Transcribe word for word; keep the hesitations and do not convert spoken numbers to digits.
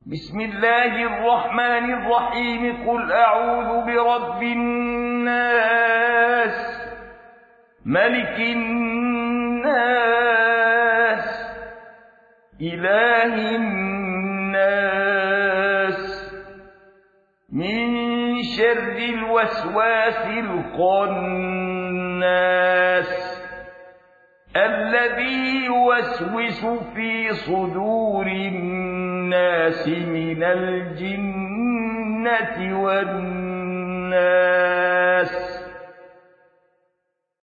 بسم الله الرحمن الرحيم قل أعوذ برب الناس ملك الناس إله الناس من شر الوسواس الخناس الذي يوسوس في صدور الناس من الجنة والناس